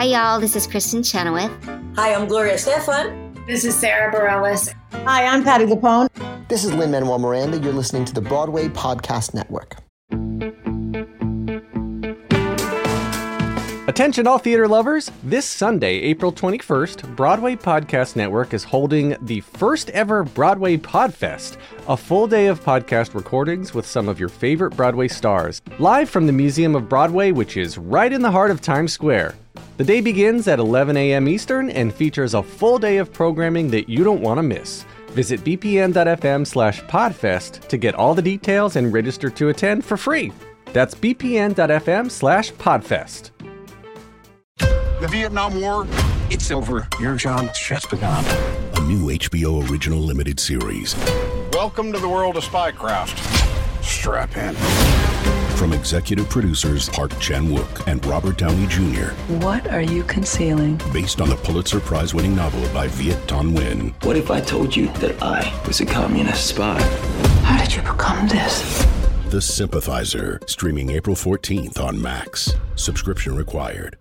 Hi, y'all. This is Kristen Chenoweth. Hi, I'm Gloria Estefan. This is Sarah Bareilles. Hi, I'm Patti LuPone. This is Lin-Manuel Miranda. You're listening to the Broadway Podcast Network. Attention all theater lovers! This Sunday, April 21st, Broadway Podcast Network is holding the first ever Broadway Podfest, a full day of podcast recordings with some of your favorite Broadway stars, live from the Museum of Broadway, which is right in the heart of Times Square. The day begins at 11 a.m. Eastern and features a full day of programming that you don't want to miss. Visit bpn.fm/podfest to get all the details and register to attend for free. That's bpn.fm/podfest. The Vietnam War, it's over. Your job's just begun. A new HBO original limited series. Welcome to the world of spycraft. Strap in. From executive producers Park Chan-wook and Robert Downey Jr. What are you concealing? Based on the Pulitzer Prize-winning novel by Viet Thanh Nguyen. What if I told you that I was a communist spy? How did you become this? The Sympathizer, streaming April 14th on Max. Subscription required.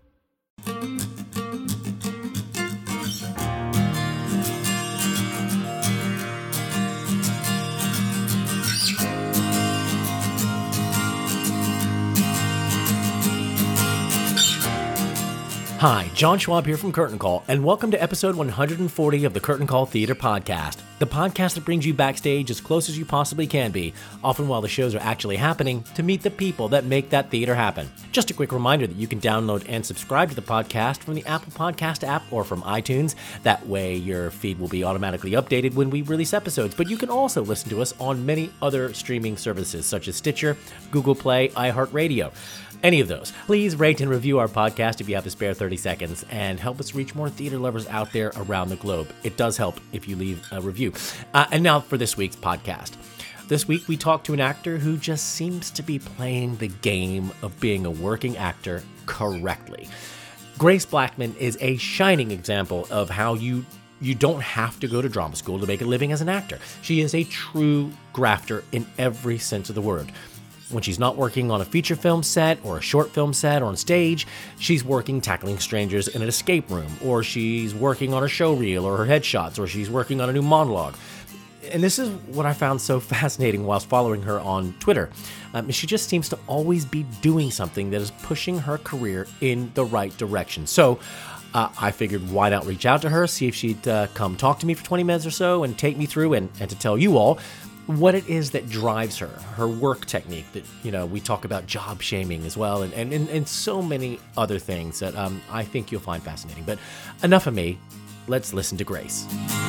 Hi, John Schwab here from Curtain Call, and welcome to episode 140 of the Curtain Call Theater Podcast, the podcast that brings you backstage as close as you possibly can be, often while the shows are actually happening, to meet the people that make that theater happen. Just a quick reminder that you can download and subscribe to the podcast from the Apple Podcast app or from iTunes. That way your feed will be automatically updated when we release episodes, but you can also listen to us on many other streaming services such as Stitcher, Google Play, iHeartRadio. Any of those. Please rate and review our podcast if you have the spare 30 seconds and help us reach more theater lovers out there around the globe. It does help if you leave a review. And now for this week's podcast. This week we talked to an actor who just seems to be playing the game of being a working actor correctly. Grace Blackmon is a shining example of how you don't have to go to drama school to make a living as an actor. She is a true grafter in every sense of the word. When she's not working on a feature film set or a short film set or on stage, she's working tackling strangers in an escape room, or she's working on a show reel or her headshots, or she's working on a new monologue. And this is what I found so fascinating whilst following her on Twitter. She just seems to always be doing something that is pushing her career in the right direction. So I figured, why not reach out to her, see if she'd come talk to me for 20 minutes or so and take me through and to tell you all what it is that drives her work technique, that, you know, we talk about job shaming as well, and so many other things that I think you'll find fascinating. But enough of me, let's listen to Grace.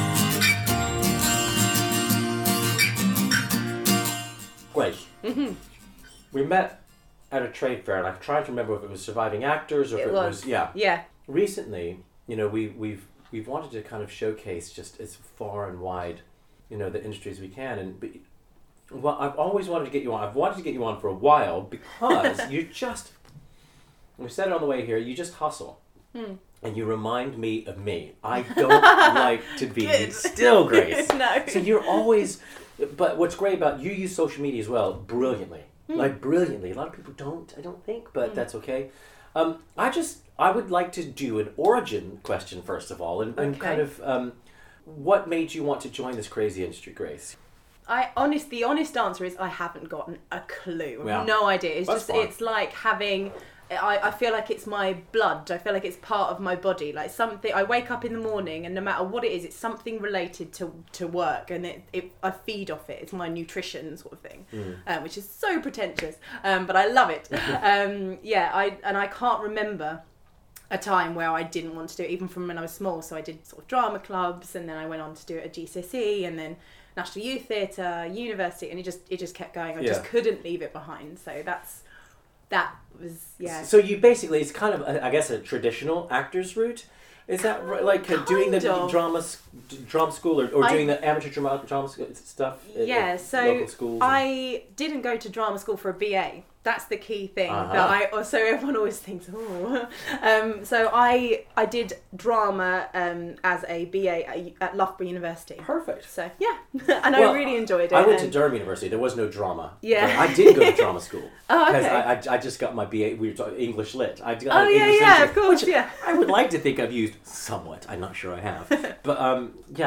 Grace, we met at a trade fair, and I've tried to remember if it was Surviving Actors or if it was yeah. Recently, you know, we've wanted to kind of showcase just as far and wide, you know, the industries we can, well, I've always wanted to get you on. I've wanted to get you on for a while because we said it on the way here, you just hustle. And you remind me of me. I don't like to be still, Grace. No. So you're always, but what's great about you use social media as well, brilliantly. Like brilliantly. A lot of people don't, I don't think, but that's okay. I would like to do an origin question first of all, and kind of, what made you want to join this crazy industry, Grace? The honest answer is I haven't gotten a clue. Yeah. No idea. It's That's just fine. It's like having. I feel like it's my blood. I feel like it's part of my body. Like something. I wake up in the morning, and no matter what it is, it's something related to work, and I feed off it. It's my nutrition sort of thing, which is so pretentious, but I love it. I can't remember a time where I didn't want to do it, even from when I was small. So I did sort of drama clubs, and then I went on to do it at GCSE, and then National Youth Theatre, university, and it just kept going. I just couldn't leave it behind. So that was. So you basically, it's kind of, I guess, a traditional actor's route. Is that right? Like doing the drama school or doing the amateur drama stuff? Yeah, at so local schools I didn't go to drama school for a BA. That's the key thing that so everyone always thinks, so I did drama as a BA at Loughborough University. Perfect. So yeah, and I really enjoyed it. I went to Durham University. There was no drama. Yeah, but I did go to drama school. Okay. Because I just got my BA. We were talking English Lit. I got English literature, of course, which I would like to think I've used somewhat. I'm not sure I have, but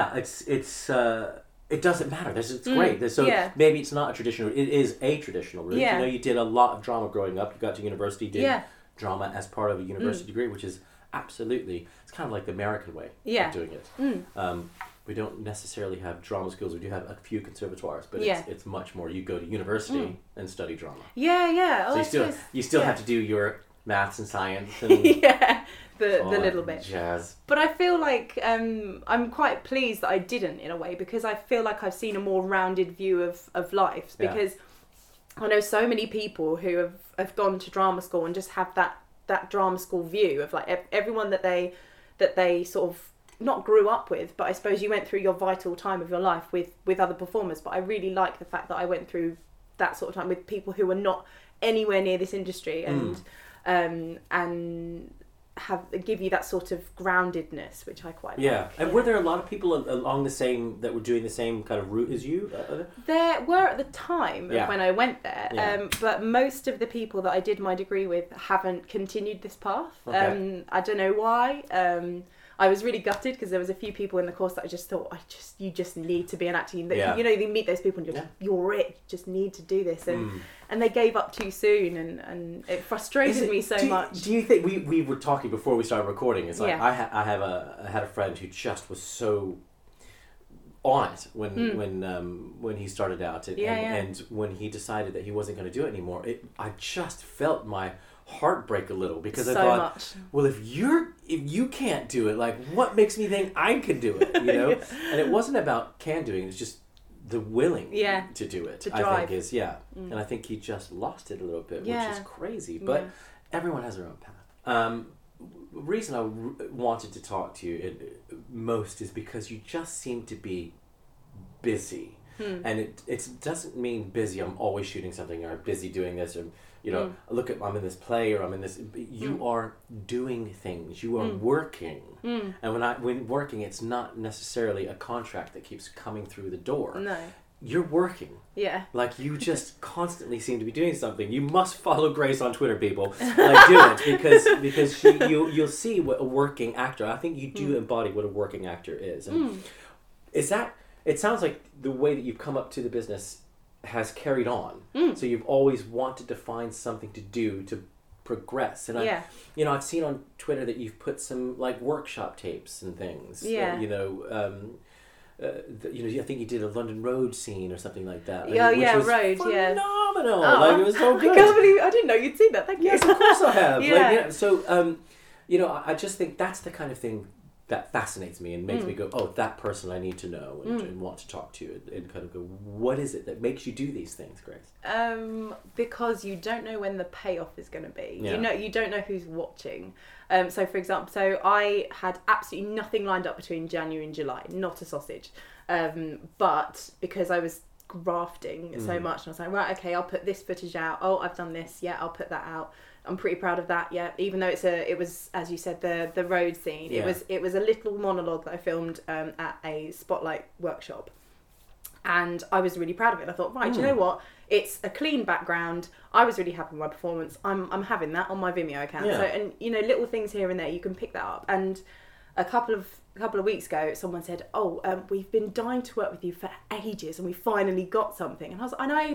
it doesn't matter. It's great. So maybe it's not a traditional. It is a traditional route. Yeah. You did a lot of drama growing up. You got to university, did drama as part of a university degree, which is absolutely. It's kind of like the American way of doing it. We don't necessarily have drama schools. We do have a few conservatoires, but it's much more. You go to university and study drama. Yeah. So you still have to do your maths and science and the little bit jazz. But I feel like I'm quite pleased that I didn't, in a way, because I feel like I've seen a more rounded view of life, because I know so many people who have gone to drama school and just have that drama school view of like everyone that they sort of not grew up with, but I suppose you went through your vital time of your life with other performers. But I really like the fact that I went through that sort of time with people who were not anywhere near this industry and give you that sort of groundedness, which I quite like. And were there a lot of people along the same that were doing the same kind of route as you? There were at the time when I went there, but most of the people that I did my degree with haven't continued this path. Okay. I don't know why. I was really gutted because there was a few people in the course that I just thought, you just need to be an actor. You meet those people and you're it. You just need to do this, and they gave up too soon, and it frustrated me so much. Do you think we were talking before we started recording? It's like I had a friend who just was so on it when he started out, and when he decided that he wasn't going to do it anymore. I just felt my heartbreak a little, because I thought, well, if you can't do it, like, what makes me think I can do it? And it wasn't about doing. It's just the willing to do it. I think is and I think he just lost it a little bit, which is crazy. But everyone has their own path. Reason I wanted to talk to you most is because you just seem to be busy. And it doesn't mean busy, I'm always shooting something, or I'm busy doing this, or look at, I'm in this play, or I'm in this. You are doing things. You are working. And when working, it's not necessarily a contract that keeps coming through the door. No. You're working. Yeah. Like, you just constantly seem to be doing something. You must follow Grace on Twitter, people. Like, do it, because you'll see what a working actor. I think you do embody what a working actor is. And is that? It sounds like the way that you've come up to the business has carried on. So you've always wanted to find something to do to progress. And I've seen on Twitter that you've put some like workshop tapes and things. I think you did a London Road scene or something like that. Which was Road, phenomenal. Like, it was so good. I can't believe I didn't know you'd seen that. Thank you. Yes, of course I have. So I just think that's the kind of thing that fascinates me and makes me go, oh, that person I need to know and want to talk to, and kind of go, what is it that makes you do these things, Grace? Because you don't know when the payoff is going to be. You don't know who's watching. So for example, I had absolutely nothing lined up between January and July, not a sausage. But because I was grafting so much, and I was like, right, okay, I'll put this footage out. Oh, I've done this. Yeah, I'll put that out. I'm pretty proud of that. Yeah, even though it was, as you said, the road scene. Yeah. It was a little monologue that I filmed at a Spotlight workshop, and I was really proud of it. I thought, right, do you know what? It's a clean background. I was really happy with my performance. I'm having that on my Vimeo account. Yeah. So, and little things here and there, you can pick that up. And a couple of weeks ago, someone said, we've been dying to work with you for ages, and we finally got something. And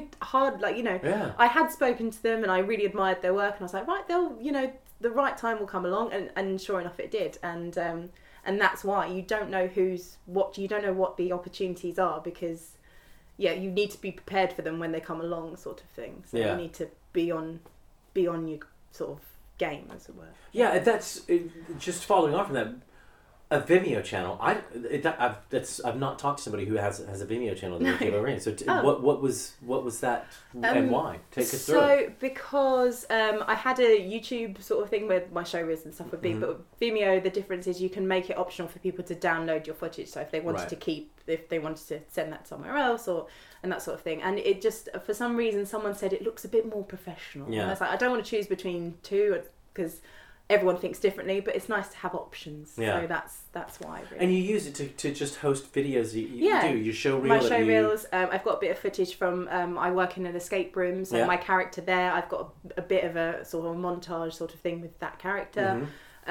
I had spoken to them, and I really admired their work, and I was like, right, the right time will come along, and sure enough it did. And that's why you don't know you don't know what the opportunities are, because you need to be prepared for them when they come along, sort of thing. So you need to be on your sort of game, as it were. Yeah, that's just following on from that. A Vimeo channel. I've not talked to somebody who has a Vimeo channel that they give away. So what was that and why? Take us through it. So because I had a YouTube sort of thing where my showreels and stuff would be, but Vimeo, the difference is you can make it optional for people to download your footage. So if they wanted if they wanted to send that somewhere else and that sort of thing, and it just for some reason someone said it looks a bit more professional. Yeah. And I was like, I don't want to choose between two because everyone thinks differently, but it's nice to have options. Yeah. So that's why. Really. And you use it to just host videos. You do. You show my show reels. I've got a bit of footage from. I work in an escape room, so my character there. I've got a bit of a sort of a montage sort of thing with that character.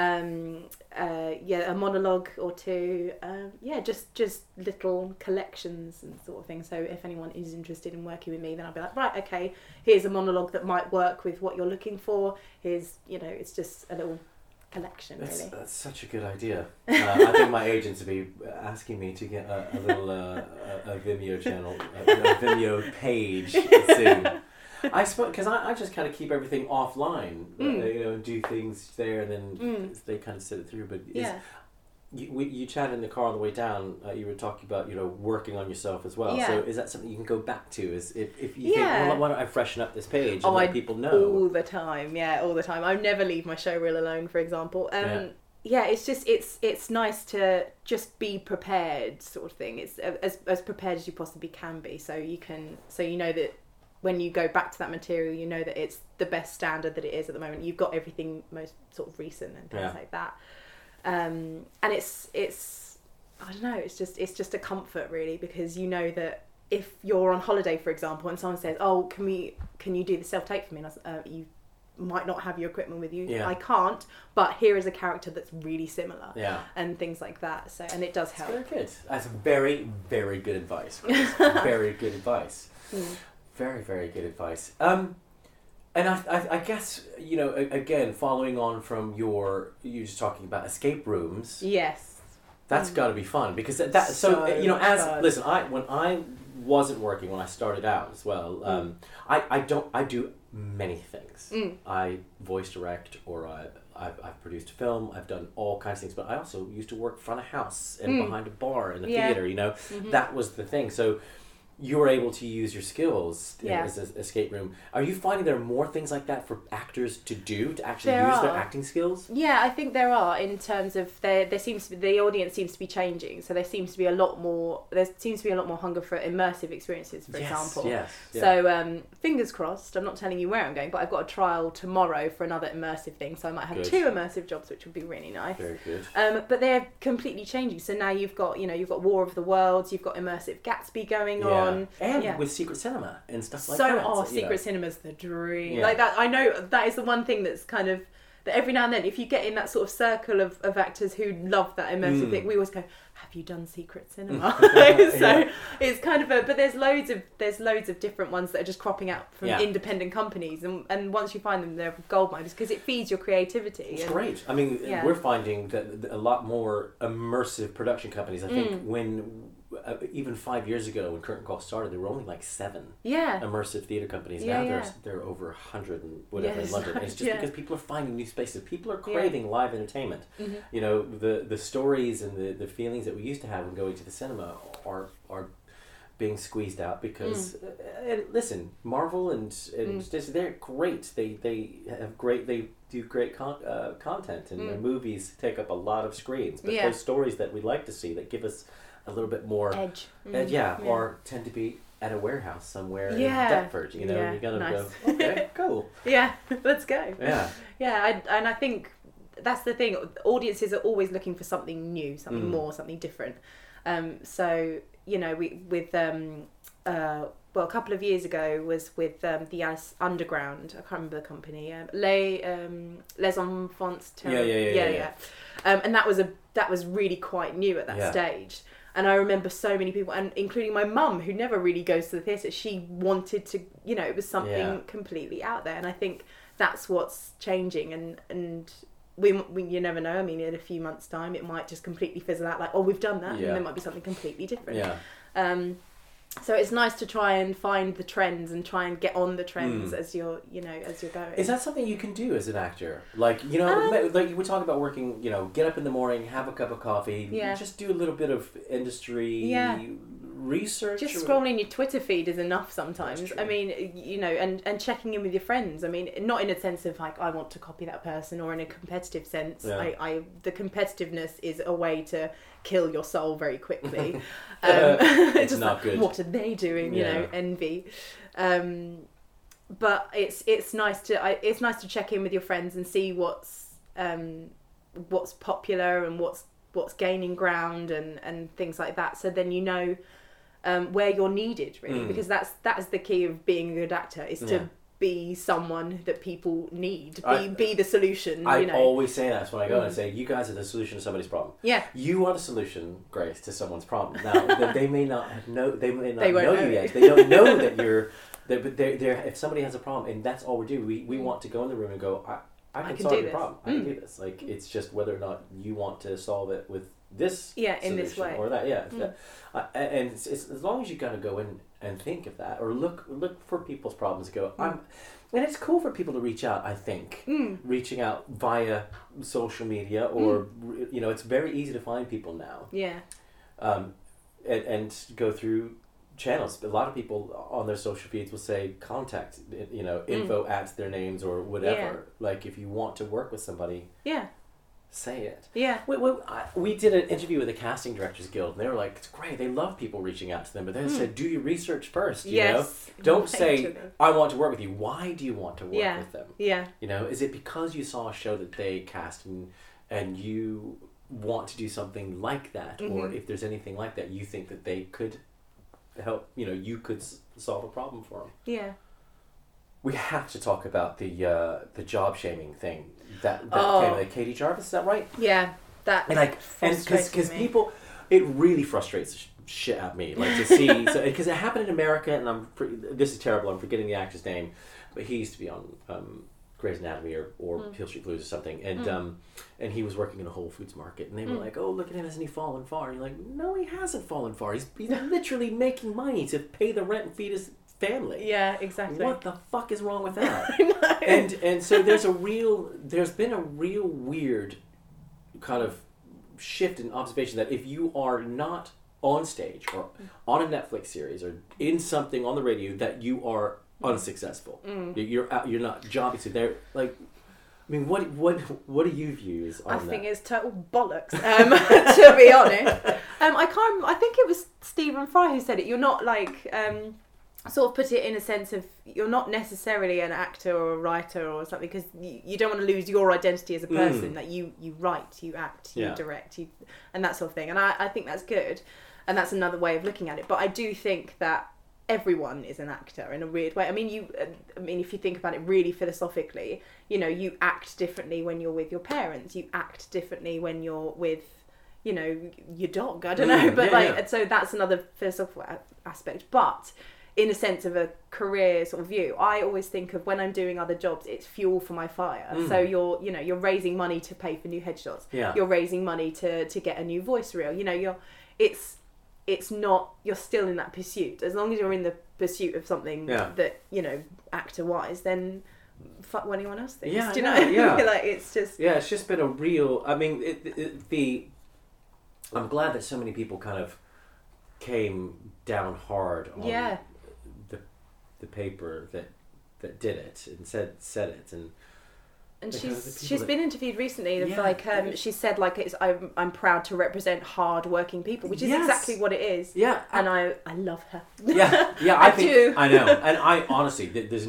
A monologue or two. Just little collections and sort of thing. So if anyone is interested in working with me, then I'll be like, right, okay, here's a monologue that might work with what you're looking for. Here's, it's just a little collection, really. That's such a good idea. I think my agents will be asking me to get a little a Vimeo channel, a Vimeo page soon. I suppose because I just kind of keep everything offline, and do things there, and then they kind of set it through. But you chatted in the car on the way down. You were talking about working on yourself as well. So is that something you can go back to? Is if you think, well, why don't I freshen up this page and let people know all the time? Yeah, all the time. I never leave my showreel alone, for example. It's just it's nice to just be prepared, sort of thing. It's as prepared as you possibly can be, so you know that. When you go back to that material, you know that it's the best standard that it is at the moment. You've got everything most sort of recent and things like that, and it's I don't know. It's just a comfort really, because you know that if you're on holiday, for example, and someone says, "Oh, can you do the self-tape for me?" And I was, you might not have your equipment with you. Yeah. I can't, but here is a character that's really similar. Yeah. And things like that. So and it does help. That's very good. That's very, very good advice. Very good advice. Very, very good advice. And I guess, again, following on from you just talking about escape rooms. Yes. That's got to be fun because when I wasn't working when I started out as well, I do many things. I voice direct, or I've produced film. I've done all kinds of things, but I also used to work front of house and behind a bar in the theater. That was the thing. So you were able to use your skills as an escape room. Are you finding there are more things like that for actors to do, to actually use their acting skills? Yeah, I think there are, in terms of there seems to be, the audience seems to be changing. So there seems to be a lot more hunger for immersive experiences, for example. Yes. So fingers crossed, I'm not telling you where I'm going, but I've got a trial tomorrow for another immersive thing. So I might have 2 immersive jobs, which would be really nice. Very good. But they're completely changing. So now you've got War of the Worlds, you've got immersive Gatsby going on. And with Secret Cinema and stuff like that. Secret Cinema's the dream. Yeah. Like that, I know that is the one thing that's kind of, that every now and then, if you get in that sort of circle of actors who love that immersive thing, we always go, have you done Secret Cinema? So it's kind of but there's loads of different ones that are just cropping out from independent companies, and once you find them, they're gold miners because it feeds your creativity. It's great. I mean, we're finding that a lot more immersive production companies, I think when even 5 years ago when Curtain Call started, there were only like 7 immersive theater companies. Now there are over 100 and whatever in London. And it's just because people are finding new spaces. People are craving live entertainment. The stories and the feelings that we used to have when going to the cinema are being squeezed out because listen, Marvel and Disney, they're great. They do great content, and their movies take up a lot of screens. But those stories that we like to see that give us a little bit more edge, or tend to be at a warehouse somewhere in Deptford. You gotta go. Okay, cool. Let's go. I think that's the thing. Audiences are always looking for something new, something more, something different. So we with a couple of years ago was with the Alice Underground. I can't remember the company. Les Enfants Terribles. And that was really quite new at that stage. And I remember so many people, and including my mum, who never really goes to the theatre, she wanted to, it was something completely out there. And I think that's what's changing. And we you never know. I mean, in a few months' time, it might just completely fizzle out. Like, oh, we've done that, and there might be something completely different. So it's nice to try and find the trends and try and get on the trends as you're going. Is that something you can do as an actor? Like, like we're talking about working, get up in the morning, have a cup of coffee, just do a little bit of industry research. Just scrolling your Twitter feed is enough sometimes. I mean, and checking in with your friends. I mean, not in a sense of like, I want to copy that person, or in a competitive sense. Yeah. The competitiveness is a way to kill your soul very quickly. It's just not like, good. What are they doing? Envy. But it's nice to check in with your friends and see what's popular and what's gaining ground and things like that. So then where you're needed, really, because that's the key of being a good actor, is to be someone that people need, be the solution. I always say that when I go and say, you guys are the solution to somebody's problem. Yeah, you are the solution, Grace, to someone's problem. Now they may not know you yet. They don't know that you're. But they're if somebody has a problem, and that's all we do. We want to go in the room and go, I can solve your problem. I can do this. Like, it's just whether or not you want to solve it with this in this way or that. And it's as long as you kind of go in and think of that, or look for people's problems and go, and it's cool for people to reach out. I think reaching out via social media, or it's very easy to find people now. Yeah. And go through channels. A lot of people on their social feeds will say contact, info at their names or whatever. Yeah. Like, if you want to work with somebody, say it. Yeah. We did an interview with the Casting Directors Guild, and they were like, it's great, they love people reaching out to them, but they said, do your research first, you know? Don't say, I want to work with you. Why do you want to work with them? Yeah. Is it because you saw a show that they cast and you want to do something like that, or if there's anything like that, you think that they could help, you could solve a problem for them. Yeah. We have to talk about the job shaming thing that came like Katie Jarvis. Is that right? Yeah, that. And because people, it really frustrates the shit out of me, like, to see, because it happened in America, and this is terrible. I'm forgetting the actor's name, but he used to be on Grey's Anatomy or Hill Street Blues or something, and he was working in a Whole Foods market, and they were like, "Oh, look at him, hasn't he fallen far?" And you're like, "No, he hasn't fallen far. He's literally making money to pay the rent and feed his family." Yeah, exactly. What the fuck is wrong with that? I know. And so there's been a real weird kind of shift in observation that if you are not on stage or on a Netflix series or in something on the radio, that you are unsuccessful. You're not jobbing. So they're like, I mean, what do you view on that? I think it's total bollocks. To be honest, I think it was Stephen Fry who said it. You're not like sort of put it in a sense of, you're not necessarily an actor or a writer or something, because you don't want to lose your identity as a person. That you write, you act, you direct, and that sort of thing. And I think that's good, and that's another way of looking at it. But I do think that everyone is an actor in a weird way. I mean, if you think about it really philosophically, you act differently when you're with your parents. You act differently when you're with, your dog. I don't know, but so that's another philosophical aspect. But in a sense of a career sort of view, I always think of, when I'm doing other jobs, it's fuel for my fire. So you're raising money to pay for new headshots. Yeah. You're raising money to get a new voice reel. It's not, you're still in that pursuit. As long as you're in the pursuit of something that, actor wise, then fuck what anyone else thinks. Yeah, do you know? Yeah. Like, it's just... Yeah, it's just been a real... I mean, I'm glad that so many people kind of came down hard on the paper that did it and said it, and she's been interviewed recently. She said, like, I'm proud to represent hard working people, which is exactly what it is. Yeah, and I love her. Yeah, I think I know, and I honestly, there's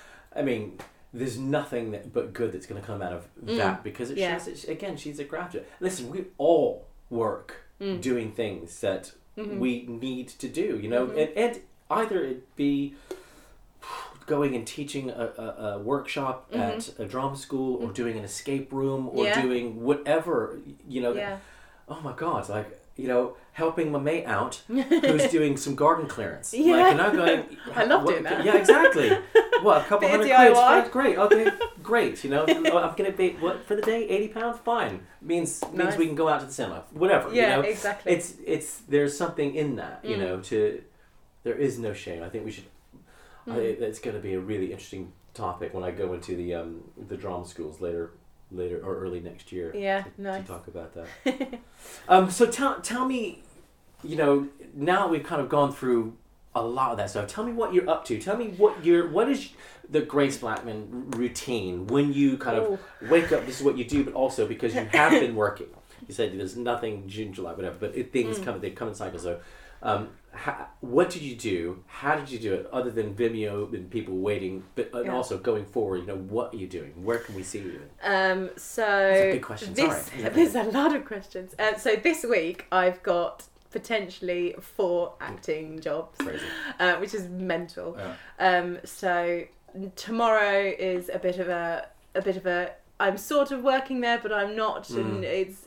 nothing but good that's going to come out of that, because it shows that, again, she's a graduate. Listen, we all work doing things that we need to do, and either it be going and teaching a workshop at a drama school, or doing an escape room, or doing whatever, oh my God, like, helping my mate out who's doing some garden clearance. Like, and I'm going, I love doing that. Yeah, exactly. What, a couple $100? Great, okay, great. I'm going to pay, what, for the day, £80? Fine. Means we can go out to the cinema. Whatever, Yeah, exactly. It's there's something in that, There is no shame. I think we should. It's going to be a really interesting topic when I go into the drama schools later or early next year. Yeah, to talk about that. So tell me, now we've kind of gone through a lot of that stuff. Tell me what you're up to. Tell me what is the Grace Blackman routine when you kind of wake up. This is what you do, but also because you have been working. You said there's nothing June, July, whatever, but things come. They come in cycles. So, what did you do? How did you do it? Other than Vimeo and people waiting, but also going forward, what are you doing? Where can we see you? So that's a big question. There's a lot of questions. So this week I've got potentially 4 acting jobs, which is mental. Yeah. So tomorrow is a bit of a. I'm sort of working there, but I'm not, and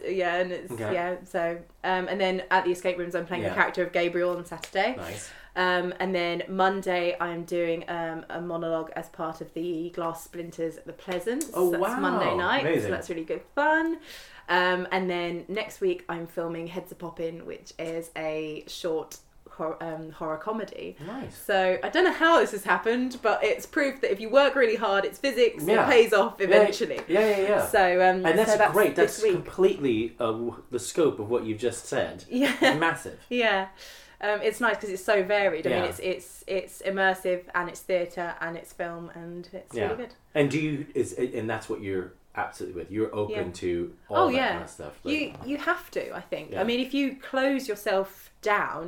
So and then at the escape rooms, I'm playing the character of Gabriel on Saturday. Nice. And then Monday, I'm doing a monologue as part of the Glass Splinters at the Pleasance. Oh, that's wow. Monday night, Amazing. so that's really good fun. And then next week, I'm filming Heads a Poppin', which is a short horror comedy. Nice. So I don't know how this has happened, but it's proof that if you work really hard, it's physics, it pays off eventually. Yeah. So and that's great. That's this week. Completely the scope of what you've just said. Yeah. It's massive. Yeah. It's nice because it's so varied. I Yeah. mean, it's immersive and it's theatre and it's film and it's really good. And and that's what you're absolutely with. You're open to all that kind of stuff. You have to, I think. Yeah. I mean, if you close yourself down,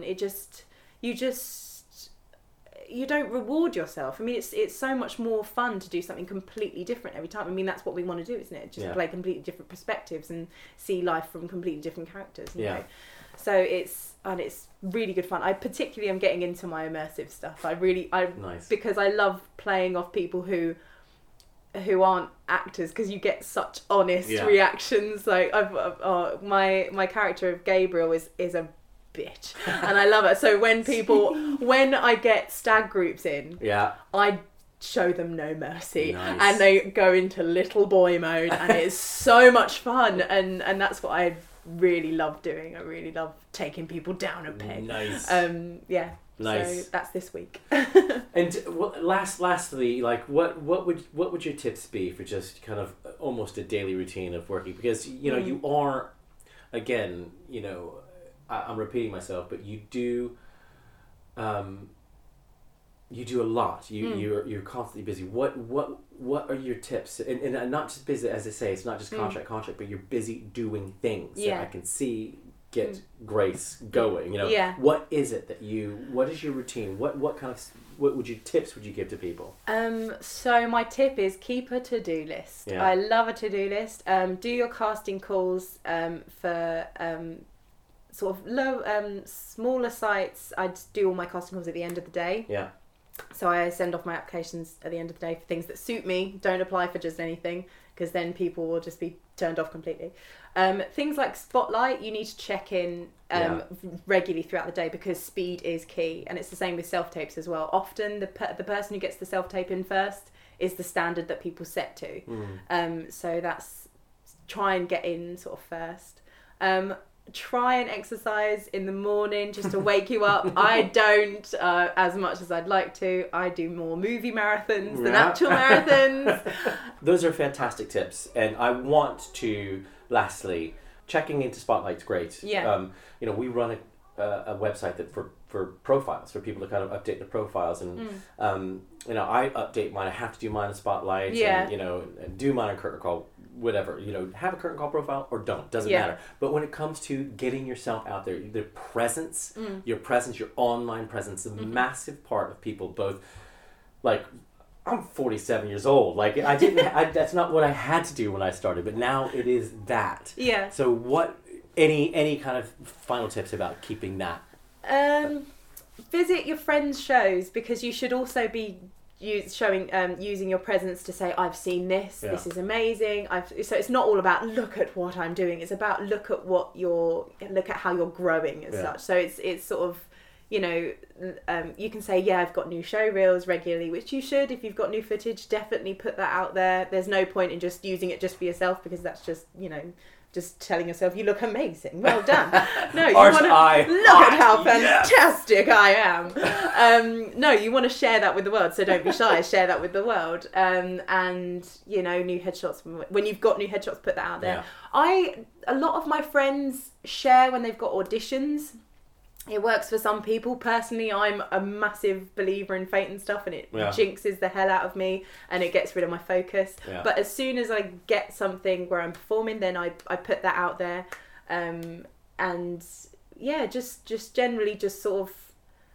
you don't reward yourself. I mean, it's so much more fun to do something completely different every time. I mean, that's what we want to do, isn't it? Just play completely different perspectives and see life from completely different characters. You know? So it's really good fun. I particularly am getting into my immersive stuff. Nice. Because I love playing off people who aren't actors, because you get such honest reactions. Like my character of Gabriel is a bitch, and I love it. So when I get stag groups in, I show them no mercy. Nice. And they go into little boy mode, and it's so much fun, and that's what I really love doing. I really love taking people down a peg. Nice. Nice. So that's this week. And lastly, like what would your tips be for just kind of almost a daily routine of working? Because you are, again, I'm repeating myself, but you do a lot. You're constantly busy. What are your tips? And not just busy, as I say, it's not just contract, but you're busy doing things that I can see get Grace going. What is it that what is your routine? What tips would you give to people? So my tip is keep a to-do list. I love a to-do list. Do your casting calls for sort of smaller sites. I do all my casting calls at the end of the day. Yeah. So I send off my applications at the end of the day for things that suit me. Don't apply for just anything, because then people will just be turned off completely. Things like Spotlight, you need to check in regularly throughout the day, because speed is key. And it's the same with self-tapes as well. Often the person who gets the self-tape in first is the standard that people set to. So that's, try and get in sort of first. Try and exercise in the morning just to wake you up. I don't as much as I'd like to. I do more movie marathons than actual marathons. Those are fantastic tips, and I want to lastly, checking into Spotlight's great. Yeah. We run a website that for profiles, for people to kind of update their profiles, and I update mine. I have to do mine in Spotlight, and do mine on Curtain Call. Whatever, have a Curtain Call profile or don't, doesn't matter. But when it comes to getting yourself out there, the presence, your online presence, is a massive part of people. Both, like, I'm 47 years old. Like, that's not what I had to do when I started, but now it is that. Yeah. So what? Any kind of final tips about keeping that? Visit your friends' shows, because you should also be using your presence to say, I've seen this, this is amazing. So it's not all about look at what I'm doing, it's about look at how you're growing as such. So it's sort of, you can say, I've got new show reels regularly, which you should. If you've got new footage, definitely put that out there. There's no point in just using it just for yourself, because that's just just telling yourself you look amazing, well done. No, you Arch want to eye. look at how Yes. fantastic I am. No, you want to share that with the world, so don't be shy. Share that with the world. And you know, new headshots, when you've got new headshots, put that out there. A lot of my friends share when they've got auditions. It works for some people. Personally, I'm a massive believer in fate and stuff, and it jinxes the hell out of me, and it gets rid of my focus. But as soon as I get something where I'm performing, then I put that out there. And yeah, just generally just sort of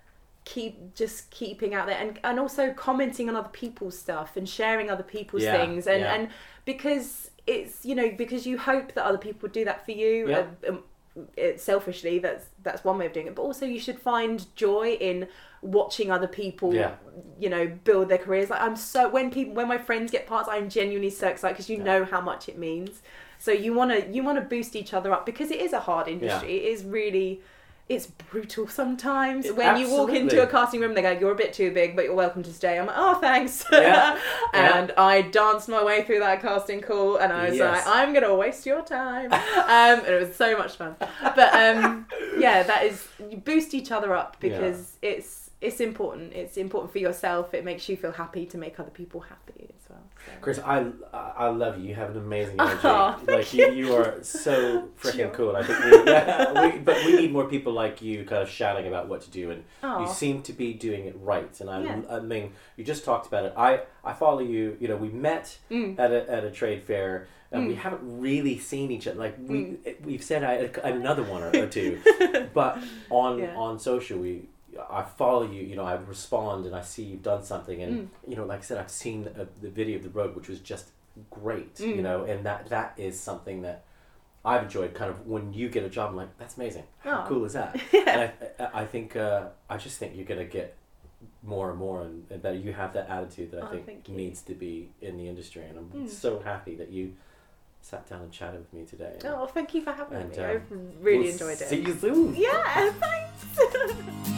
keeping out there, and also commenting on other people's stuff and sharing other people's things, and because it's, you know, because you hope that other people do that for you. Selfishly, that's one way of doing it, but also you should find joy in watching other people you know, build their careers. Like, I'm so, when my friends get parts, I'm genuinely so excited, because you know how much it means. So you want to boost each other up, because it is a hard industry. It is really, it's brutal sometimes. When you walk into a casting room, they go, "You're a bit too big, but you're welcome to stay." I'm like, "Oh, thanks." And I danced my way through that casting call, and I was like, "I'm gonna waste your time." And it was so much fun. But yeah, that is, you boost each other up, because it's important. It's important for yourself. It makes you feel happy to make other people happy as well. So. Chris, I love you. You have an amazing energy. Like you are so freaking cool. I think but we need more people like you, kind of shouting about what to do, and you seem to be doing it right. And I mean, you just talked about it. I follow you. You know, we met at a trade fair. And we haven't really seen each other. Like we've said another one or two, but on social I follow you. You know, I respond and I see you've done something, and you know, like I said, I've seen the video of the road, which was just great. You know, and that is something that I've enjoyed. Kind of when you get a job, I'm like, that's amazing. How cool is that? And I think I just think you're gonna get more and more, and that you have that attitude that I think needs to be in the industry. And I'm so happy that you sat down and chatted with me today. Oh, thank you for having me. I've really enjoyed it. See you soon. Yeah, thanks.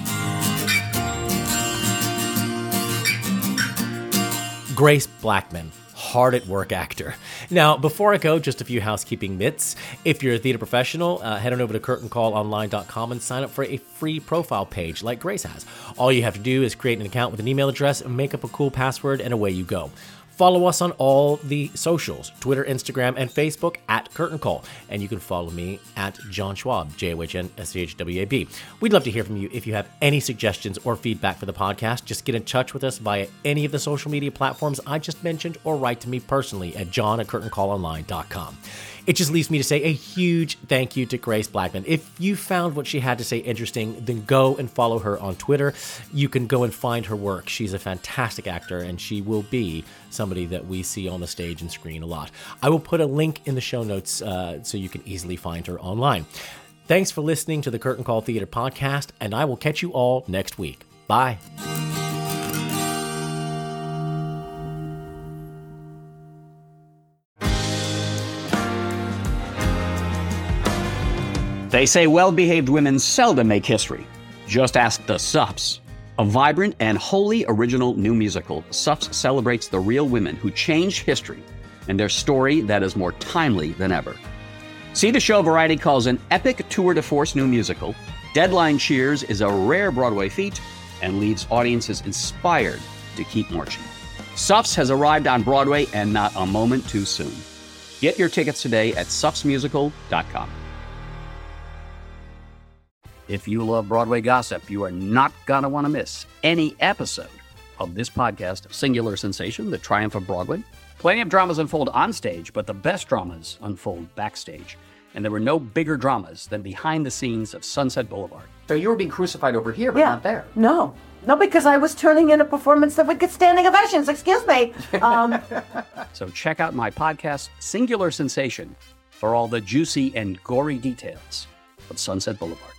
Grace Blackman, hard at work actor. Now, before I go, just a few housekeeping bits. If you're a theater professional, head on over to curtaincallonline.com and sign up for a free profile page like Grace has. All you have to do is create an account with an email address and make up a cool password, and away you go. Follow us on all the socials, Twitter, Instagram, and Facebook at Curtain Call. And you can follow me at John Schwab, JOHNSCHWAB. We'd love to hear from you. If you have any suggestions or feedback for the podcast, just get in touch with us via any of the social media platforms I just mentioned, or write to me personally at john@curtaincallonline.com. It just leaves me to say a huge thank you to Grace Blackman. If you found what she had to say interesting, then go and follow her on Twitter. You can go and find her work. She's a fantastic actor, and she will be somebody that we see on the stage and screen a lot. I will put a link in the show notes so you can easily find her online. Thanks for listening to the Curtain Call Theater podcast, and I will catch you all next week. Bye. They say well-behaved women seldom make history. Just ask the Suffs. A vibrant and wholly original new musical, Suffs celebrates the real women who changed history and their story that is more timely than ever. See the show Variety calls an epic tour de force new musical. Deadline cheers is a rare Broadway feat and leaves audiences inspired to keep marching. Suffs has arrived on Broadway, and not a moment too soon. Get your tickets today at suffsmusical.com. If you love Broadway gossip, you are not going to want to miss any episode of this podcast, Singular Sensation, The Triumph of Broadway. Plenty of dramas unfold on stage, but the best dramas unfold backstage. And there were no bigger dramas than behind the scenes of Sunset Boulevard. So you were being crucified over here, but not there. No, because I was turning in a performance that would get standing ovations. Excuse me. So check out my podcast, Singular Sensation, for all the juicy and gory details of Sunset Boulevard.